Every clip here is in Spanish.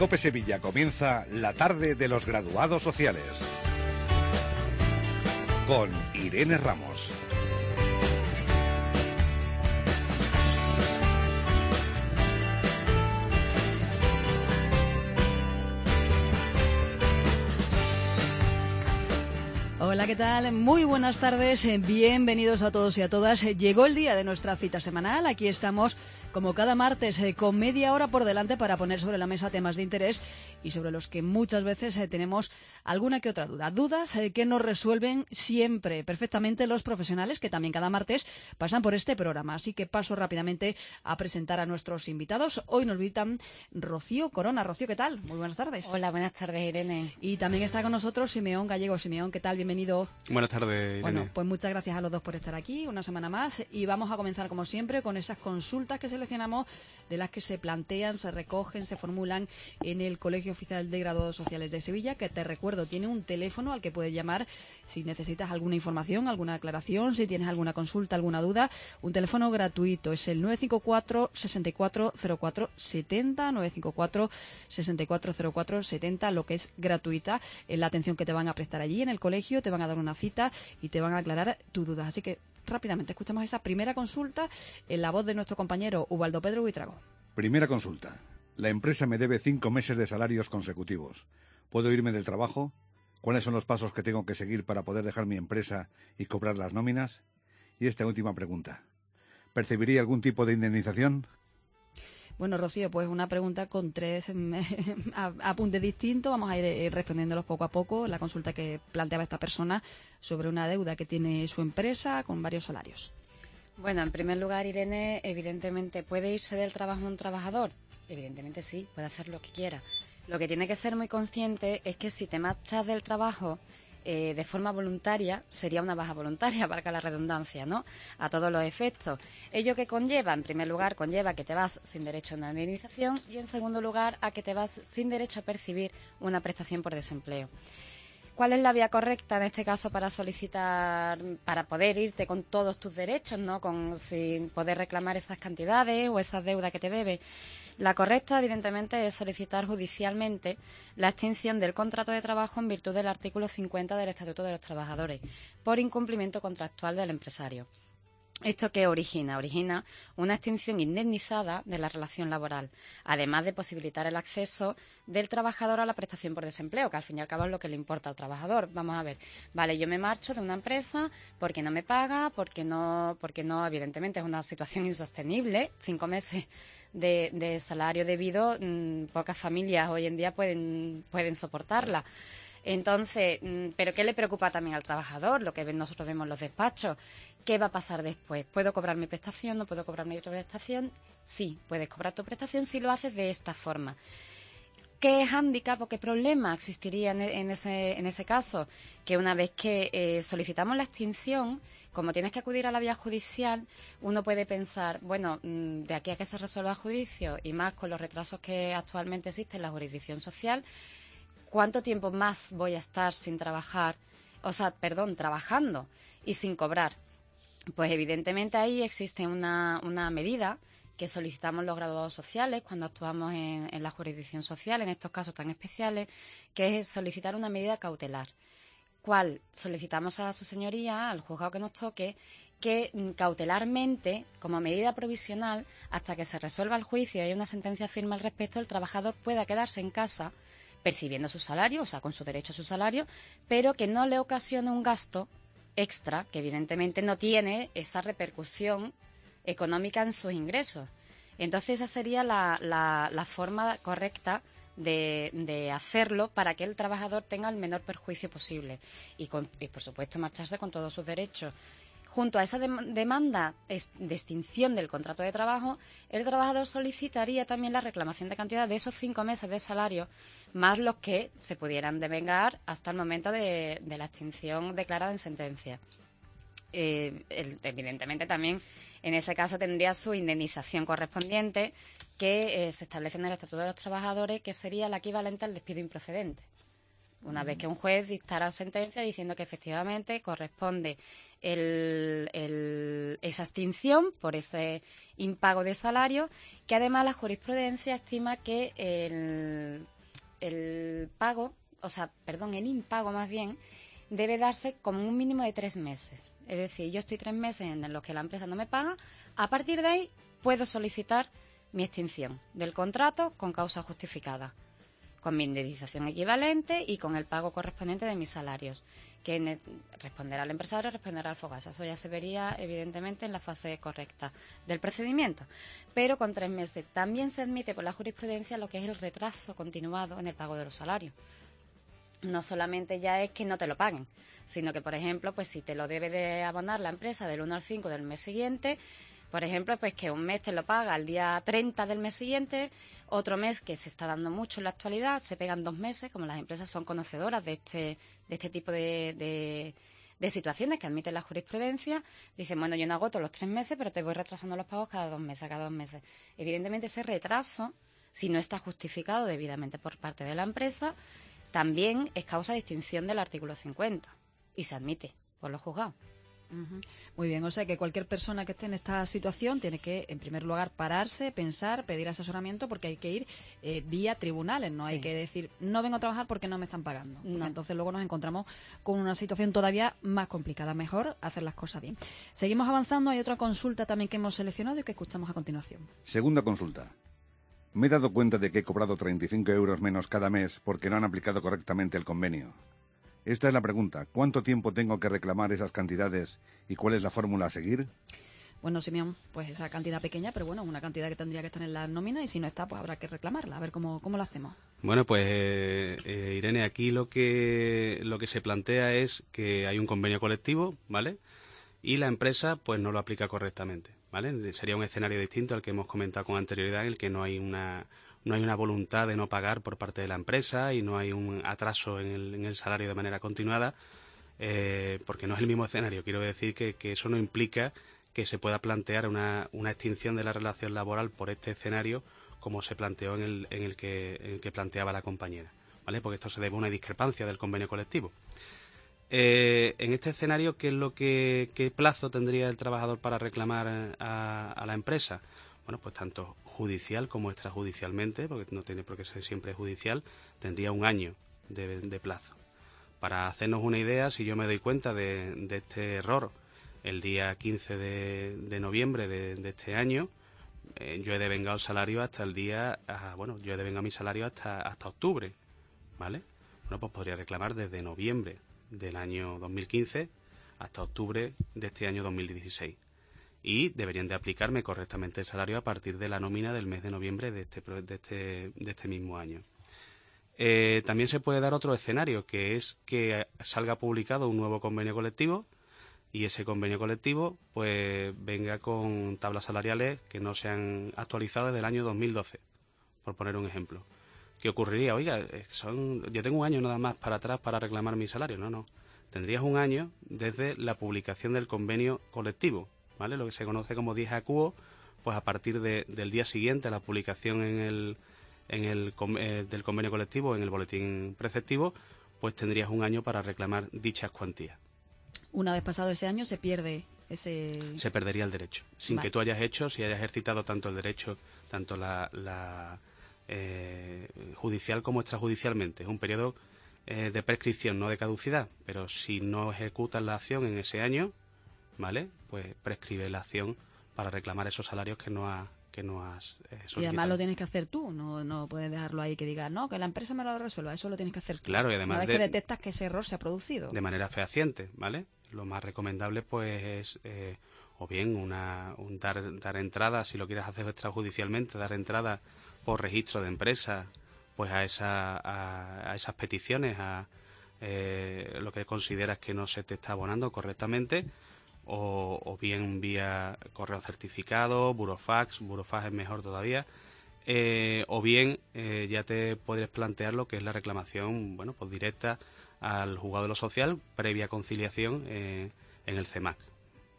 COPE Sevilla comienza la tarde de los graduados sociales con Irene Ramos. Hola, ¿qué tal? Muy buenas tardes, bienvenidos a todos y a todas. Llegó el día de nuestra cita semanal, aquí estamos como cada martes con media hora por delante para poner sobre la mesa temas de interés y sobre los que muchas veces tenemos alguna que otra duda. Dudas que nos resuelven siempre perfectamente los profesionales que también cada martes pasan por este programa. Así que paso rápidamente a presentar a nuestros invitados. Hoy nos visitan Rocío Corona. Rocío, ¿qué tal? Muy buenas tardes. Hola, buenas tardes, Irene. Y también está con nosotros Simeón Gallego. Simeón, ¿qué tal? Bienvenido. Buenas tardes, Irene. Bueno, pues muchas gracias a los dos por estar aquí una semana más y vamos a comenzar como siempre con esas consultas que seleccionamos de las que se plantean, se recogen, se formulan en el Colegio Oficial de Graduados Sociales de Sevilla, que te recuerdo tiene un teléfono al que puedes llamar si necesitas alguna información, alguna aclaración, si tienes alguna consulta, alguna duda, un teléfono gratuito, es el 954 6404 70, 954 6404 70, lo que es gratuita, es la atención que te van a prestar allí en el colegio, te van a dar una cita y te van a aclarar tus dudas. Así que rápidamente escuchamos esa primera consulta en la voz de nuestro compañero Ubaldo Pedro Buitrago. Primera consulta. La empresa me debe 5 meses de salarios consecutivos. ¿Puedo irme del trabajo? ¿Cuáles son los pasos que tengo que seguir para poder dejar mi empresa y cobrar las nóminas? Y esta última pregunta. ¿Percibiría algún tipo de indemnización? Bueno, Rocío, pues una pregunta con 3 apuntes distintos. Vamos a ir respondiéndolos poco a poco. La consulta que planteaba esta persona sobre una deuda que tiene su empresa con varios salarios. Bueno, en primer lugar, Irene, evidentemente, ¿puede irse del trabajo un trabajador? Evidentemente sí, puede hacer lo que quiera. Lo que tiene que ser muy consciente es que si te marchas del trabajo de forma voluntaria, sería una baja voluntaria, valga la redundancia, ¿no? A todos los efectos. Ello que conlleva, en primer lugar, conlleva que te vas sin derecho a una indemnización y, en segundo lugar, a que te vas sin derecho a percibir una prestación por desempleo. ¿Cuál es la vía correcta en este caso para solicitar, para poder irte con todos tus derechos, ¿no? Sin poder reclamar esas cantidades o esas deudas que te debe? La correcta, evidentemente, es solicitar judicialmente la extinción del contrato de trabajo en virtud del artículo 50 del Estatuto de los Trabajadores por incumplimiento contractual del empresario. ¿Esto qué origina? Origina una extinción indemnizada de la relación laboral, además de posibilitar el acceso del trabajador a la prestación por desempleo, que al fin y al cabo es lo que le importa al trabajador. Vamos a ver, vale, yo me marcho de una empresa porque no me paga, porque no, evidentemente es una situación insostenible, 5 meses de salario debido, pocas familias hoy en día pueden soportarla. Entonces, ¿pero qué le preocupa también al trabajador? Lo que nosotros vemos en los despachos. ¿Qué va a pasar después? ¿Puedo cobrar mi prestación? ¿No puedo cobrar mi prestación? Sí, puedes cobrar tu prestación si lo haces de esta forma. ¿Qué hándicap o qué problema existiría en ese caso? Que una vez que solicitamos la extinción, como tienes que acudir a la vía judicial, uno puede pensar, bueno, de aquí a que se resuelva el juicio y más con los retrasos que actualmente existen en la jurisdicción social, ¿cuánto tiempo más voy a estar sin trabajar? Trabajando y sin cobrar. Pues evidentemente ahí existe una medida que solicitamos los graduados sociales cuando actuamos en la jurisdicción social, en estos casos tan especiales, que es solicitar una medida cautelar. ¿Cuál? Solicitamos a su señoría, al juzgado que nos toque, que cautelarmente, como medida provisional, hasta que se resuelva el juicio y hay una sentencia firme al respecto, el trabajador pueda quedarse en casa percibiendo su salario, o sea, con su derecho a su salario, pero que no le ocasione un gasto extra, que evidentemente no tiene esa repercusión económica en sus ingresos. Entonces esa sería la forma correcta de hacerlo para que el trabajador tenga el menor perjuicio posible y por supuesto marcharse con todos sus derechos. Junto a esa demanda de extinción del contrato de trabajo, el trabajador solicitaría también la reclamación de cantidad de esos 5 meses de salario, más los que se pudieran devengar hasta el momento de la extinción declarada en sentencia. Evidentemente también en ese caso tendría su indemnización correspondiente que se establece en el Estatuto de los Trabajadores, que sería la equivalente al despido improcedente. Una vez que un juez dictara sentencia diciendo que efectivamente corresponde esa extinción por ese impago de salario, que además la jurisprudencia estima que el impago más bien, debe darse como un mínimo de 3 meses. Es decir, yo estoy 3 meses en los que la empresa no me paga, a partir de ahí puedo solicitar mi extinción del contrato con causa justificada, con mi indemnización equivalente y con el pago correspondiente de mis salarios, que responderá al empresario, responderá al Fogasa. Eso ya se vería, evidentemente, en la fase correcta del procedimiento. Pero con 3 meses también se admite por la jurisprudencia lo que es el retraso continuado en el pago de los salarios. No solamente ya es que no te lo paguen, sino que, por ejemplo, pues si te lo debe de abonar la empresa del 1 al 5 del mes siguiente, por ejemplo, pues que un mes te lo paga al día 30 del mes siguiente, otro mes que se está dando mucho en la actualidad, se pegan 2 meses, como las empresas son conocedoras de este tipo de situaciones que admite la jurisprudencia, dicen, bueno, yo no agoto los 3 meses, pero te voy retrasando los pagos cada 2 meses. Evidentemente, ese retraso, si no está justificado debidamente por parte de la empresa, también es causa de extinción del artículo 50 y se admite por los juzgados. Muy bien, o sea que cualquier persona que esté en esta situación tiene que, en primer lugar, pararse, pensar, pedir asesoramiento, porque hay que ir vía tribunales, no hay que decir, no vengo a trabajar porque no me están pagando. No. Entonces luego nos encontramos con una situación todavía más complicada. Mejor hacer las cosas bien. Seguimos avanzando, hay otra consulta también que hemos seleccionado y que escuchamos a continuación. Segunda consulta. Me he dado cuenta de que he cobrado 35 euros menos cada mes porque no han aplicado correctamente el convenio. Esta es la pregunta. ¿Cuánto tiempo tengo que reclamar esas cantidades y cuál es la fórmula a seguir? Bueno, Simeón, pues esa cantidad pequeña, pero bueno, una cantidad que tendría que estar en la nómina y si no está, pues habrá que reclamarla. A ver cómo lo hacemos. Bueno, pues Irene, aquí lo que se plantea es que hay un convenio colectivo, ¿vale? Y la empresa pues no lo aplica correctamente, ¿vale? Sería un escenario distinto al que hemos comentado con anterioridad, en el que no hay una voluntad de no pagar por parte de la empresa y no hay un atraso en el salario de manera continuada, porque no es el mismo escenario. Quiero decir que eso no implica que se pueda plantear una extinción de la relación laboral por este escenario como se planteó en el que planteaba la compañera, ¿vale? Porque esto se debe a una discrepancia del convenio colectivo. En este escenario, ¿qué plazo tendría el trabajador para reclamar a la empresa? Bueno, pues tanto judicial como extrajudicialmente, porque no tiene por qué ser siempre judicial, tendría 1 año de plazo. Para hacernos una idea, si yo me doy cuenta de este error el día 15 de noviembre de este año, yo he devengado el salario hasta yo he devengado mi salario hasta octubre, ¿vale? Bueno, pues podría reclamar desde noviembre del año 2015 hasta octubre de este año 2016. Y deberían de aplicarme correctamente el salario a partir de la nómina del mes de noviembre de este mismo año. También se puede dar otro escenario, que es que salga publicado un nuevo convenio colectivo y ese convenio colectivo pues venga con tablas salariales que no se han actualizado desde el año 2012, por poner un ejemplo. ¿Qué ocurriría? Oiga, yo tengo 1 año nada más para atrás para reclamar mi salario. No. Tendrías 1 año desde la publicación del convenio colectivo, ¿vale? Lo que se conoce como 10 a quo, pues a partir del día siguiente a la publicación del convenio colectivo en el boletín preceptivo, pues tendrías 1 año para reclamar dichas cuantías. Una vez pasado ese año se pierde ese... Se perdería el derecho, sin que tú hayas ejercitado tanto el derecho, tanto la judicial como extrajudicialmente. Es un periodo de prescripción, no de caducidad, pero si no ejecutas la acción en ese año, ¿vale? Pues prescribe la acción para reclamar esos salarios que no has solicitado. Y además lo tienes que hacer tú, no puedes dejarlo ahí que digas, no, que la empresa me lo resuelva, eso lo tienes que hacer tú. Claro, y además una vez que detectas que ese error se ha producido. De manera fehaciente, ¿vale? Lo más recomendable pues es o bien dar entrada, si lo quieres hacer extrajudicialmente, dar entrada por registro de empresa pues a esas peticiones, a lo que consideras que no se te está abonando correctamente, o bien vía correo certificado, burofax es mejor todavía, o bien ya te podrías plantear lo que es la reclamación, bueno, pues directa al juzgado de lo social previa conciliación en el CEMAC.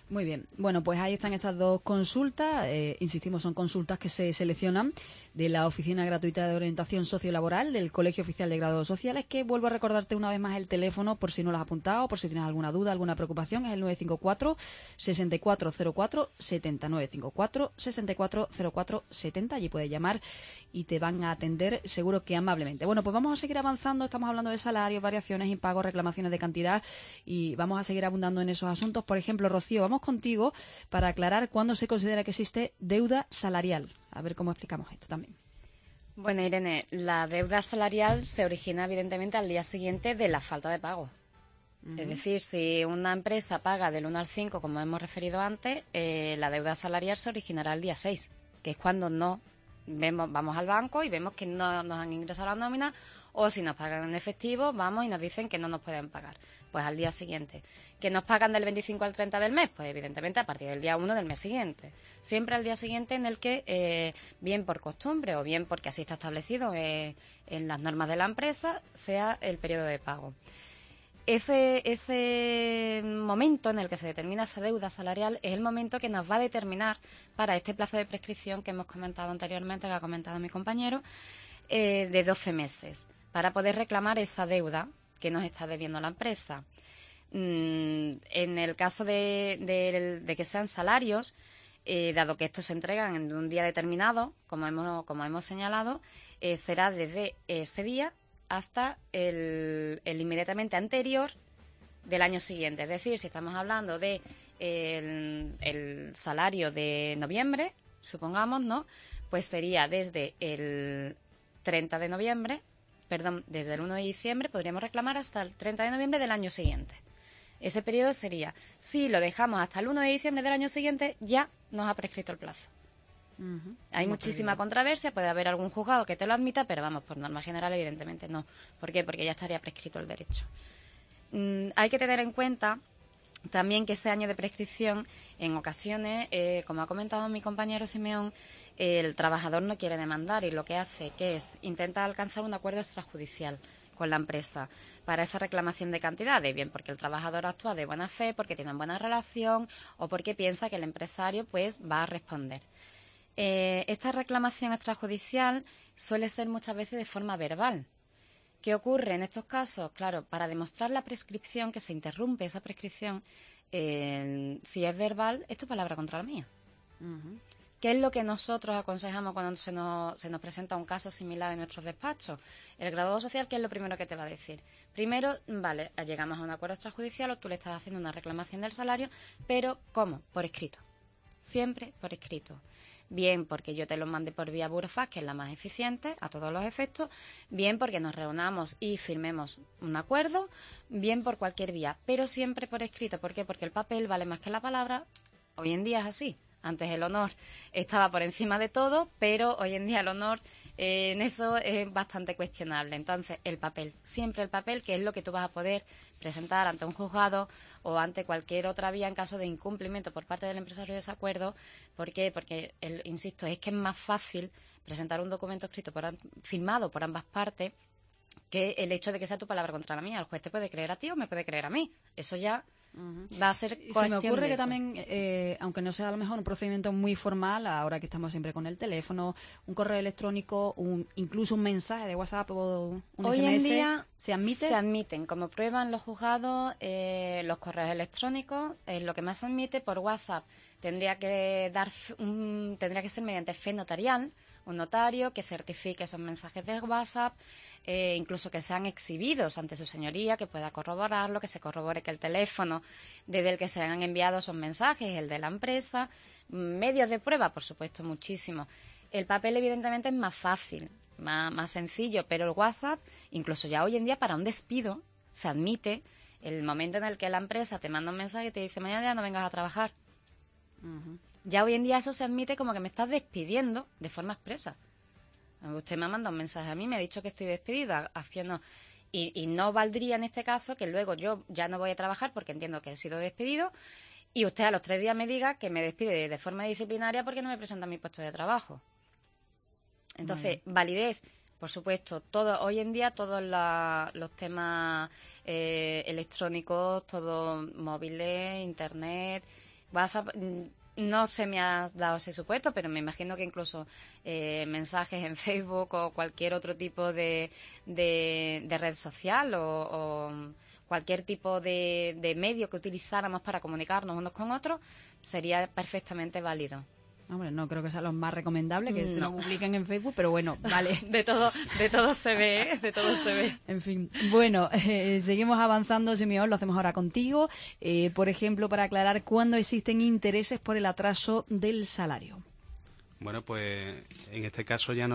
Muy bien. Bueno, pues ahí están esas dos consultas. Insistimos, son consultas que se seleccionan de la Oficina Gratuita de Orientación Sociolaboral del Colegio Oficial de Graduados Sociales, que vuelvo a recordarte una vez más el teléfono por si no lo has apuntado, por si tienes alguna duda, alguna preocupación, es el 954 6404 70, 954 6404 70. Allí puedes llamar y te van a atender seguro que amablemente. Bueno, pues vamos a seguir avanzando. Estamos hablando de salarios, variaciones, impagos, reclamaciones de cantidad y vamos a seguir abundando en esos asuntos. Por ejemplo, Rocío, vamos contigo para aclarar cuándo se considera que existe deuda salarial. A ver cómo explicamos esto también. Bueno, Irene, la deuda salarial se origina evidentemente al día siguiente de la falta de pago. Es decir, si una empresa paga del 1 al 5, como hemos referido antes, la deuda salarial se originará el día 6, que es cuando vamos al banco y vemos que no nos han ingresado la nómina, o si nos pagan en efectivo, vamos y nos dicen que no nos pueden pagar. Pues al día siguiente. ¿Que nos pagan del 25 al 30 del mes? Pues evidentemente a partir del día 1 del mes siguiente. Siempre al día siguiente en el que, bien por costumbre o bien porque así está establecido en las normas de la empresa, sea el periodo de pago. Ese momento en el que se determina esa deuda salarial es el momento que nos va a determinar para este plazo de prescripción que hemos comentado anteriormente, que ha comentado mi compañero, de 12 meses, para poder reclamar esa deuda que nos está debiendo la empresa. En el caso de que sean salarios, dado que estos se entregan en un día determinado, como hemos señalado, será desde ese día hasta el inmediatamente anterior del año siguiente. Es decir, si estamos hablando de el salario de noviembre, supongamos, ¿no? Pues sería desde el 30 de noviembre, desde el 1 de diciembre podríamos reclamar hasta el 30 de noviembre del año siguiente. Ese periodo sería, si lo dejamos hasta el 1 de diciembre del año siguiente, ya nos ha prescrito el plazo. Hay muchísima controversia, puede haber algún juzgado que te lo admita, pero vamos, por norma general, evidentemente no. ¿Por qué? Porque ya estaría prescrito el derecho. Hay que tener en cuenta también que ese año de prescripción, en ocasiones, como ha comentado mi compañero Simeón, el trabajador no quiere demandar y lo que hace que es intentar alcanzar un acuerdo extrajudicial con la empresa para esa reclamación de cantidades, bien porque el trabajador actúa de buena fe, porque tiene una buena relación o porque piensa que el empresario pues va a responder. Esta reclamación extrajudicial suele ser muchas veces de forma verbal. ¿Qué ocurre en estos casos? Claro, para demostrar la prescripción, que se interrumpe esa prescripción, si es verbal, esto es palabra contra la mía. ¿Qué es lo que nosotros aconsejamos cuando se nos presenta un caso similar en nuestros despachos? El graduado social, ¿qué es lo primero que te va a decir? Primero, vale, llegamos a un acuerdo extrajudicial o tú le estás haciendo una reclamación del salario, pero ¿cómo? Por escrito. Siempre por escrito. Bien porque yo te lo mande por vía burofax, que es la más eficiente a todos los efectos, bien porque nos reunamos y firmemos un acuerdo, bien por cualquier vía, pero siempre por escrito. ¿Por qué? Porque el papel vale más que la palabra. Hoy en día es así. Antes el honor estaba por encima de todo, pero hoy en día el honor en eso es bastante cuestionable. Entonces, el papel, siempre el papel, que es lo que tú vas a poder presentar ante un juzgado o ante cualquier otra vía en caso de incumplimiento por parte del empresario de desacuerdo. ¿Por qué? Porque, insisto, es que es más fácil presentar un documento escrito firmado por ambas partes que el hecho de que sea tu palabra contra la mía. El juez te puede creer a ti o me puede creer a mí. Eso ya va a ser cuestión. Se me ocurre de que eso. también, aunque no sea a lo mejor un procedimiento muy formal, ahora que estamos siempre con el teléfono, un correo electrónico, incluso un mensaje de WhatsApp o un Hoy SMS, en día ¿se admite? Se admiten como prueba en los juzgados los correos electrónicos, lo que más se admite por WhatsApp. Tendría que ser mediante fe notarial, un notario que certifique esos mensajes de WhatsApp, incluso que sean exhibidos ante su señoría, que pueda corroborarlo, que se corrobore que el teléfono desde el que se han enviado esos mensajes es el de la empresa. Medios de prueba, por supuesto, muchísimo. El papel, evidentemente, es más fácil, más sencillo, pero el WhatsApp, incluso ya hoy en día, para un despido, se admite el momento en el que la empresa te manda un mensaje y te dice mañana ya no vengas a trabajar. Ya hoy en día eso se admite como que me estás despidiendo de forma expresa. Usted me ha mandado un mensaje a mí, me ha dicho que estoy despedida, haciendo... Y no valdría en este caso que luego yo ya no voy a trabajar porque entiendo que he sido despedido y usted a los 3 días me diga que me despide de forma disciplinaria porque no me presenta mi puesto de trabajo. Entonces, validez, por supuesto, hoy en día todos los temas electrónicos, todo móviles, internet, WhatsApp no se me ha dado ese supuesto, pero me imagino que incluso mensajes en Facebook o cualquier otro tipo de red social o cualquier tipo de medio que utilizáramos para comunicarnos unos con otros sería perfectamente válido. Hombre, no creo que sea lo más recomendable que No. lo publiquen en Facebook, pero bueno, vale. De todo se ve, ¿eh? De todo se ve. En fin, bueno, seguimos avanzando, Simeón, lo hacemos ahora contigo. Por ejemplo, para aclarar, ¿cuándo existen intereses por el atraso del salario? Bueno, pues en este caso ya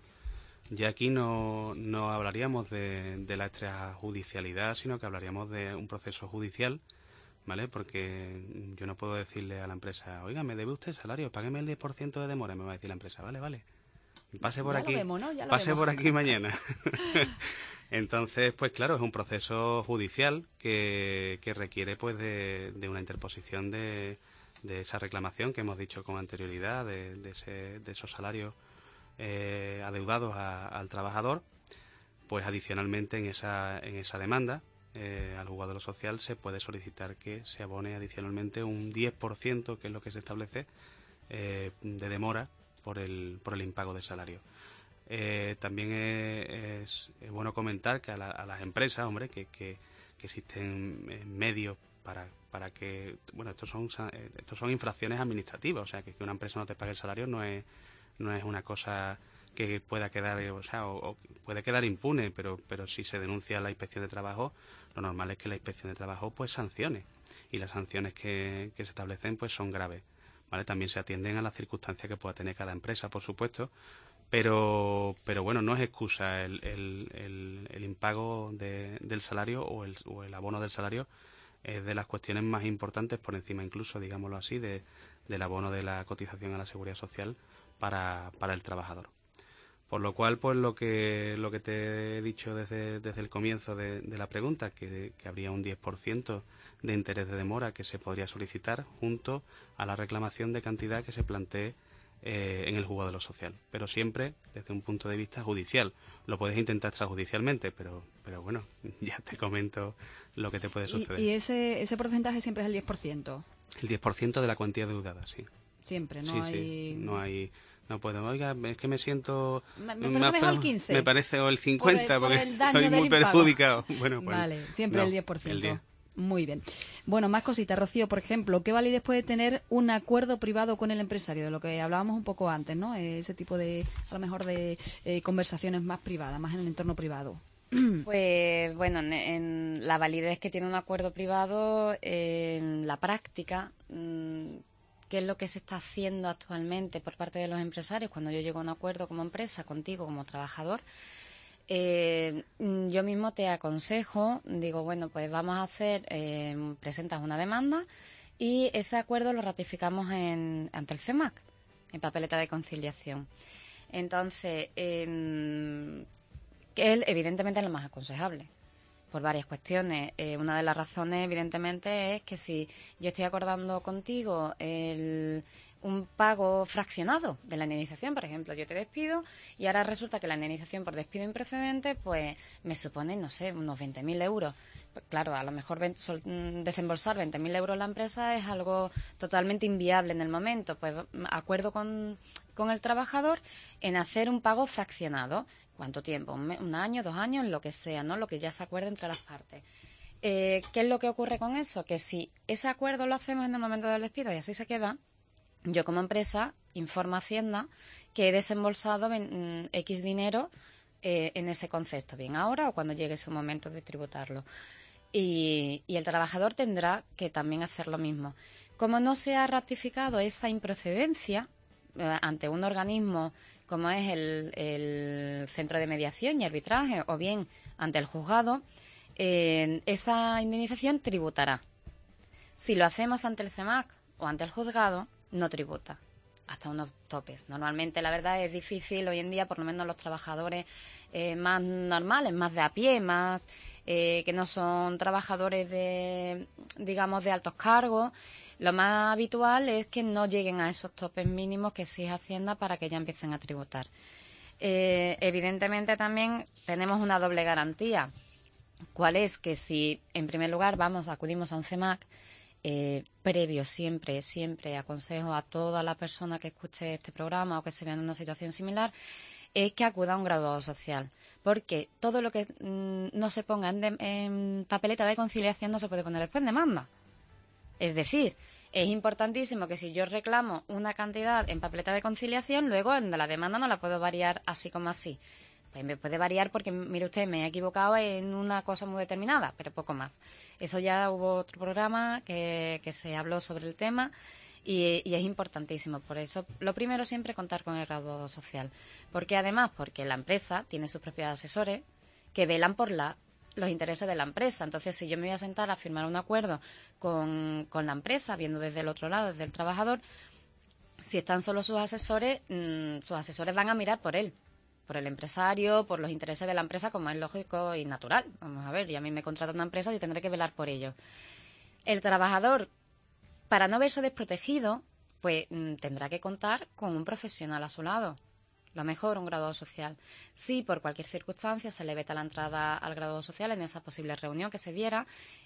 aquí no hablaríamos de la extrajudicialidad, sino que hablaríamos de un proceso judicial, ¿vale? Porque yo no puedo decirle a la empresa, oiga, me debe usted salario, págueme el 10% de demora, me va a decir la empresa, vale. Pase por Ya aquí, lo vemos, ¿no? Ya lo pase vemos. por aquí mañana. Entonces, pues claro, es un proceso judicial que requiere pues de una interposición de esa reclamación que hemos dicho con anterioridad, de esos salarios adeudados al trabajador. Pues adicionalmente en esa demanda al juzgado de lo social se puede solicitar que se abone adicionalmente un 10%, que es lo que se establece, de demora por el impago de salario. También es bueno comentar que a las empresas, hombre, que existen medios para que, bueno, estos son infracciones administrativas, o sea, que una empresa no te pague el salario no es una cosa que pueda quedar, o puede quedar impune, pero si se denuncia a la Inspección de Trabajo, lo normal es que la Inspección de Trabajo pues sancione, y las sanciones que se establecen pues son graves, ¿vale? También se atienden a las circunstancias que pueda tener cada empresa, por supuesto, pero bueno, no es excusa el impago del salario o el abono del salario. Es de las cuestiones más importantes, por encima incluso, digámoslo así, del abono de la cotización a la Seguridad Social para el trabajador. Por lo cual, pues lo que te he dicho desde el comienzo de la pregunta, que habría un 10% de interés de demora que se podría solicitar junto a la reclamación de cantidad que se plantee en el juzgado de lo social, pero siempre desde un punto de vista judicial. Lo puedes intentar extrajudicialmente, pero bueno, ya te comento lo que te puede suceder. ¿Y ese porcentaje siempre es el 10%? El 10% de la cuantía deudada, sí. Siempre, Sí, no puedo, oiga, es que me siento... Me parece mejor el 15. Me parece, o el 50, por el porque daño estoy muy del impago. perjudicado. Bueno, pues, vale, siempre no, el 10%. El 10. Muy bien. Bueno, más cositas, Rocío. Por ejemplo, ¿qué validez puede tener un acuerdo privado con el empresario? De lo que hablábamos un poco antes, ¿no? Ese tipo de, a lo mejor, de conversaciones más privadas, más en el entorno privado. Pues bueno, en la validez que tiene un acuerdo privado, en la práctica, ¿qué es lo que se está haciendo actualmente por parte de los empresarios? Cuando yo llego a un acuerdo como empresa, contigo como trabajador, yo mismo te aconsejo, digo, bueno, pues vamos a hacer, presentas una demanda y ese acuerdo lo ratificamos ante el CEMAC, en papeleta de conciliación. Entonces, que él evidentemente es lo más aconsejable por varias cuestiones. Una de las razones evidentemente es que si yo estoy acordando contigo un pago fraccionado de la indemnización, por ejemplo, yo te despido y ahora resulta que la indemnización por despido imprecedente pues me supone, no sé, unos 20.000 euros. Pues claro, a lo mejor desembolsar 20.000 euros la empresa es algo totalmente inviable en el momento. Pues acuerdo con el trabajador en hacer un pago fraccionado. ¿Cuánto tiempo? ¿Un año, 2 años? Lo que sea, ¿no? Lo que ya se acuerde entre las partes. ¿Qué es lo que ocurre con eso? Que si ese acuerdo lo hacemos en el momento del despido y así se queda, yo como empresa informo a Hacienda que he desembolsado X dinero en ese concepto, bien ahora o cuando llegue su momento de tributarlo. Y el trabajador tendrá que también hacer lo mismo. Como no se ha ratificado esa improcedencia ante un organismo como es el Centro de Mediación y Arbitraje o bien ante el juzgado, esa indemnización tributará. Si lo hacemos ante el CEMAC o ante el juzgado, no tributa, hasta unos topes. Normalmente, la verdad, es difícil hoy en día, por lo menos los trabajadores más normales, más de a pie, más que no son trabajadores de altos cargos, lo más habitual es que no lleguen a esos topes mínimos que exige Hacienda para que ya empiecen a tributar. Evidentemente también tenemos una doble garantía. ¿Cuál es? Que si en primer lugar acudimos a un CEMAC, previo siempre aconsejo a toda la persona que escuche este programa o que se vea en una situación similar, es que acuda a un graduado social. Porque todo lo que no se ponga en papeleta de conciliación no se puede poner después en demanda. Es decir, es importantísimo que si yo reclamo una cantidad en papeleta de conciliación, luego en la demanda no la puedo variar así como así. Pues me puede variar porque, mire usted, me he equivocado en una cosa muy determinada, pero poco más. Eso ya hubo otro programa que se habló sobre el tema y es importantísimo. Por eso, lo primero siempre contar con el graduado social. Porque además, porque la empresa tiene sus propios asesores que velan por los intereses de la empresa. Entonces, si yo me voy a sentar a firmar un acuerdo con la empresa, viendo desde el otro lado, desde el trabajador, si están solo sus asesores van a mirar por él, por el empresario, por los intereses de la empresa, como es lógico y natural. Vamos a ver, y a mí me contrata una empresa, yo tendré que velar por ello. El trabajador, para no verse desprotegido, pues tendrá que contar con un profesional a su lado. Lo mejor, un graduado social. Si por cualquier circunstancia se le veta la entrada al graduado social en esa posible reunión que se diera,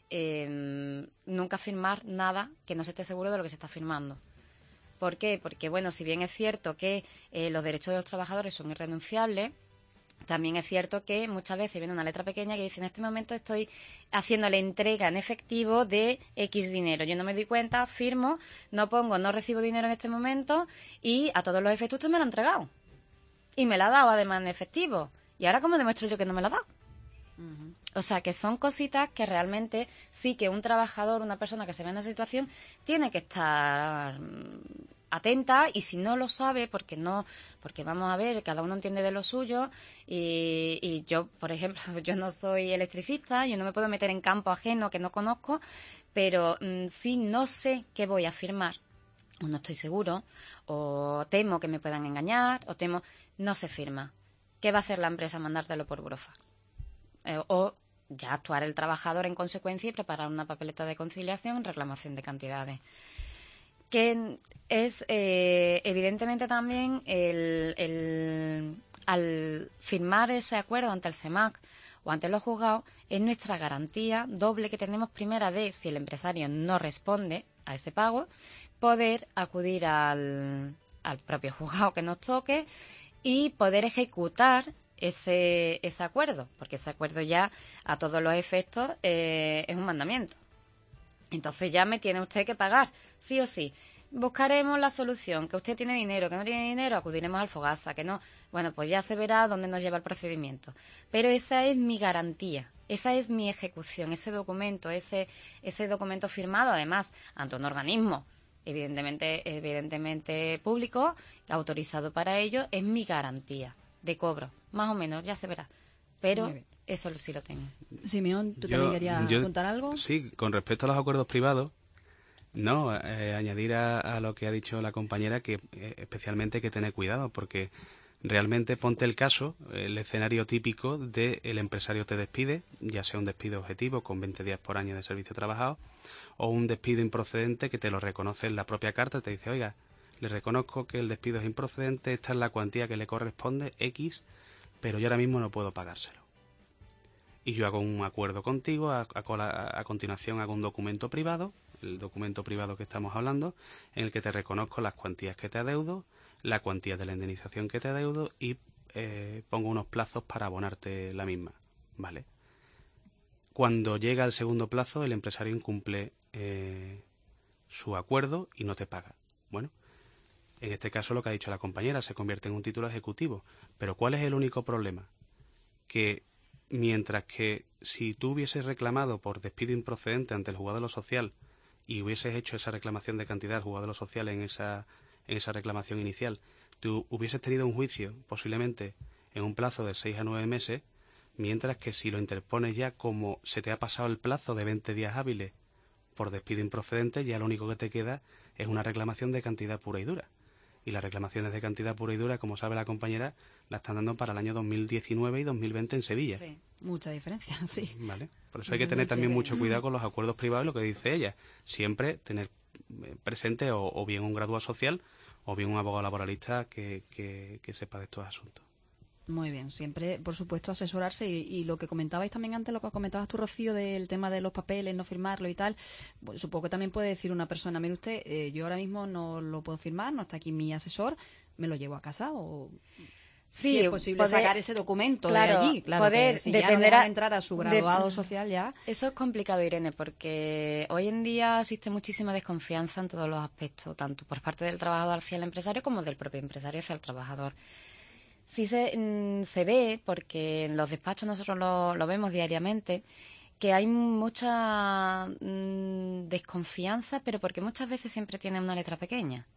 nunca firmar nada que no se esté seguro de lo que se está firmando. ¿Por qué? Porque, bueno, si bien es cierto que los derechos de los trabajadores son irrenunciables, también es cierto que muchas veces viene una letra pequeña que dice: en este momento estoy haciendo la entrega en efectivo de X dinero. Yo no me doy cuenta, firmo, no pongo, no recibo dinero en este momento y a todos los efectos usted me lo ha entregado. Y me la ha dado además en efectivo. ¿Y ahora cómo demuestro yo que no me la ha dado? O sea, que son cositas que realmente sí que un trabajador, una persona que se ve en esa situación, tiene que estar atenta, y si no lo sabe, porque vamos a ver, cada uno entiende de lo suyo, y yo, por ejemplo, yo no soy electricista, yo no me puedo meter en campo ajeno que no conozco, pero si no sé qué voy a firmar, o no estoy seguro, o temo que me puedan engañar, no se firma. ¿Qué va a hacer la empresa? Mandártelo por burofax. O ya actuar el trabajador en consecuencia y preparar una papeleta de conciliación en reclamación de cantidades. Que es evidentemente también al firmar ese acuerdo ante el CEMAC o ante los juzgados, es nuestra garantía doble que tenemos: primera, de si el empresario no responde a ese pago, poder acudir al propio juzgado que nos toque y poder ejecutar ese acuerdo, porque ese acuerdo ya a todos los efectos es un mandamiento. Entonces ya me tiene usted que pagar, sí o sí. Buscaremos la solución, que usted tiene dinero, que no tiene dinero, acudiremos al Fogasa, que no. Bueno, pues ya se verá dónde nos lleva el procedimiento. Pero esa es mi garantía, esa es mi ejecución, ese documento firmado, además, ante un organismo evidentemente público, autorizado para ello, es mi garantía de cobro. Más o menos, ya se verá. Pero eso sí lo tengo. Simeón, ¿tú también querías contar algo? Sí, con respecto a los acuerdos privados, no, añadir a lo que ha dicho la compañera que especialmente hay que tener cuidado, porque realmente ponte el caso, el escenario típico de el empresario te despide, ya sea un despido objetivo con 20 días por año de servicio trabajado, o un despido improcedente que te lo reconoce en la propia carta, te dice: oiga, le reconozco que el despido es improcedente, esta es la cuantía que le corresponde, X, pero yo ahora mismo no puedo pagárselo. Y yo hago un acuerdo contigo, a continuación hago un documento privado, el documento privado que estamos hablando, en el que te reconozco las cuantías que te adeudo, la cuantía de la indemnización que te adeudo y pongo unos plazos para abonarte la misma, ¿vale? Cuando llega el segundo plazo, el empresario incumple su acuerdo y no te paga. Bueno, en este caso lo que ha dicho la compañera, se convierte en un título ejecutivo. Pero ¿cuál es el único problema? Que mientras que si tú hubieses reclamado por despido improcedente ante el juzgado de lo social y hubieses hecho esa reclamación de cantidad al juzgado de lo social en esa reclamación inicial, tú hubieses tenido un juicio posiblemente en un plazo de 6 a 9 meses, mientras que si lo interpones ya como se te ha pasado el plazo de 20 días hábiles por despido improcedente, ya lo único que te queda es una reclamación de cantidad pura y dura. Y las reclamaciones de cantidad pura y dura, como sabe la compañera, la están dando para el año 2019 y 2020 en Sevilla. Sí, mucha diferencia, sí. ¿Vale? Por eso hay que tener también mucho cuidado con los acuerdos privados y lo que dice ella. Siempre tener presente o bien un graduado social o bien un abogado laboralista que sepa de estos asuntos. Muy bien, siempre, por supuesto, asesorarse y lo que comentabais también antes, lo que comentabas tú, Rocío, del tema de los papeles, no firmarlo y tal, pues, supongo que también puede decir una persona, mire usted, yo ahora mismo no lo puedo firmar, no está aquí mi asesor, ¿me lo llevo a casa o...? Sí, si es posible sacar ese documento de allí, claro, poder, si ya no dejan entrar a su graduado social ya... Eso es complicado, Irene, porque hoy en día existe muchísima desconfianza en todos los aspectos, tanto por parte del trabajador hacia el empresario como del propio empresario hacia el trabajador. Sí se ve, porque en los despachos nosotros lo vemos diariamente, que hay mucha desconfianza, pero porque muchas veces siempre tiene una letra pequeña.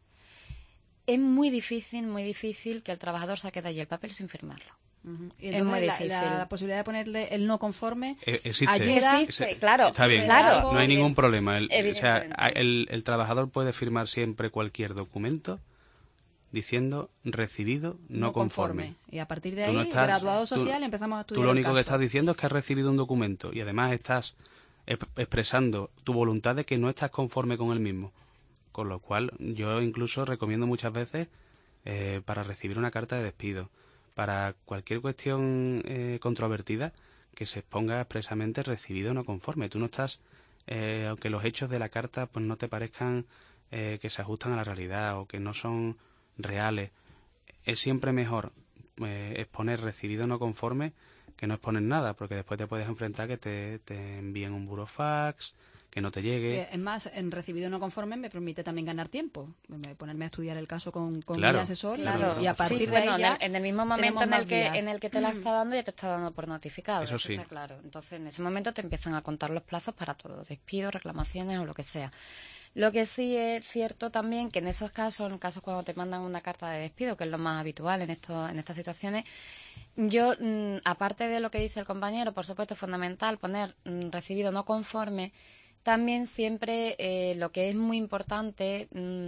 Es muy difícil que el trabajador saque de allí el papel sin firmarlo. Y entonces es muy difícil. La posibilidad de ponerle el no conforme existe, claro. Está bien, claro. No hay ningún problema. Evidentemente. El trabajador puede firmar siempre cualquier documento diciendo recibido no conforme. Y a partir de ahí, graduado social, empezamos a estudiar Tú lo el único caso. que estás diciendo es que has recibido un documento y además estás expresando tu voluntad de que no estás conforme con el mismo. Con lo cual, yo incluso recomiendo muchas veces para recibir una carta de despido, para cualquier cuestión controvertida, que se exponga expresamente recibido no conforme. Tú no estás, aunque los hechos de la carta pues no te parezcan que se ajustan a la realidad o que no son reales, es siempre mejor exponer recibido no conforme que no exponer nada, porque después te puedes enfrentar que te envíen un burofax, que no te llegue. Es más, en recibido no conforme me permite también ganar tiempo, ponerme a estudiar el caso con Claro, mi asesor Claro. y a partir de ahí ya en el mismo momento tenemos en más el que te la está dando, ya te está dando por notificado. Eso sí. Está claro. Entonces, en ese momento te empiezan a contar los plazos para todo, despidos, reclamaciones o lo que sea. Lo que sí es cierto también que en esos casos, en casos cuando te mandan una carta de despido, que es lo más habitual en estas situaciones, yo, aparte de lo que dice el compañero, por supuesto es fundamental poner recibido no conforme. También siempre lo que es muy importante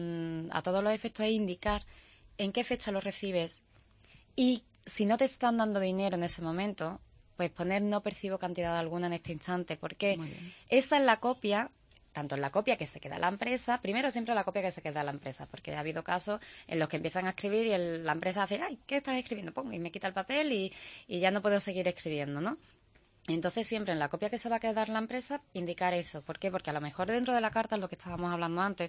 a todos los efectos es indicar en qué fecha lo recibes y si no te están dando dinero en ese momento, pues poner no percibo cantidad alguna en este instante, porque esa es la copia, tanto en la copia que se queda la empresa, primero siempre la copia que se queda la empresa, porque ha habido casos en los que empiezan a escribir y la empresa hace, ay, ¿qué estás escribiendo? Pum, y me quita el papel y ya no puedo seguir escribiendo, ¿no? Entonces, siempre en la copia que se va a quedar la empresa, indicar eso. ¿Por qué? Porque a lo mejor dentro de la carta, lo que estábamos hablando antes,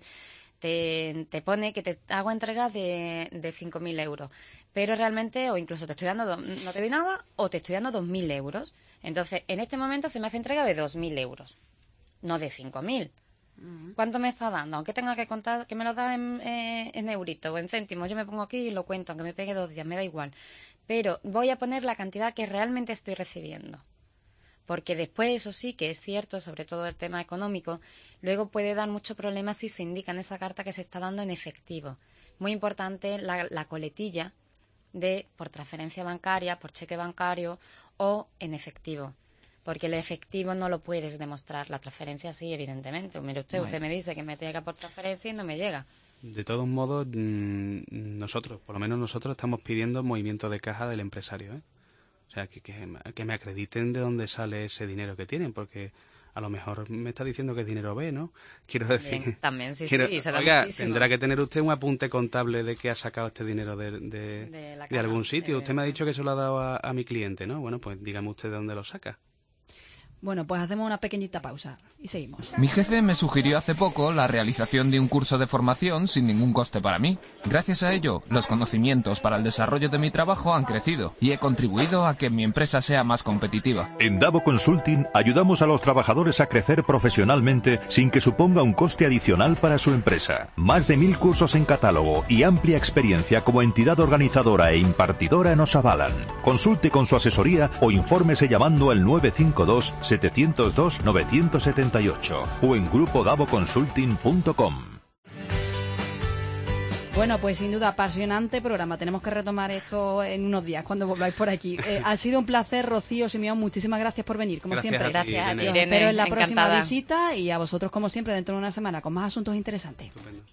te pone que te hago entregas de 5.000 euros. Pero realmente, o incluso te estoy dando, no te doy nada, o te estoy dando 2.000 euros. Entonces, en este momento se me hace entrega de 2.000 euros, no de 5.000. ¿Cuánto me está dando? Aunque tenga que contar, que me lo da en euritos o en céntimos, yo me pongo aquí y lo cuento, aunque me pegue 2 días, me da igual. Pero voy a poner la cantidad que realmente estoy recibiendo. Porque después, eso sí que es cierto, sobre todo el tema económico, luego puede dar mucho problema si se indica en esa carta que se está dando en efectivo. Muy importante la coletilla de por transferencia bancaria, por cheque bancario o en efectivo. Porque el efectivo no lo puedes demostrar, la transferencia sí, evidentemente. Mire usted me dice que me llega por transferencia y no me llega. De todos modos, nosotros, por lo menos nosotros, estamos pidiendo movimiento de caja del empresario, ¿eh? O sea, que me acrediten de dónde sale ese dinero que tienen, porque a lo mejor me está diciendo que es dinero B, ¿no? Quiero decir... También, sí, se da oiga, muchísimo. tendrá que tener usted un apunte contable de que ha sacado este dinero de algún sitio. Usted me ha dicho que se lo ha dado a mi cliente, ¿no? Bueno, pues dígame usted de dónde lo saca. Bueno, pues hacemos una pequeñita pausa y seguimos. Mi jefe me sugirió hace poco la realización de un curso de formación sin ningún coste para mí. Gracias a ello, los conocimientos para el desarrollo de mi trabajo han crecido y he contribuido a que mi empresa sea más competitiva. En Davo Consulting ayudamos a los trabajadores a crecer profesionalmente sin que suponga un coste adicional para su empresa. Más de 1.000 cursos en catálogo y amplia experiencia como entidad organizadora e impartidora nos avalan. Consulte con su asesoría o infórmese llamando al 952 702 978 o en grupodavoconsulting.com. Bueno, pues sin duda apasionante programa. Tenemos que retomar esto en unos días cuando volváis por aquí. Ha sido un placer, Rocío, Simeón, muchísimas gracias por venir, como siempre. Gracias, Os Irene. espero en la próxima Encantada. visita y a vosotros, como siempre, dentro de una semana con más asuntos interesantes. Estupendo.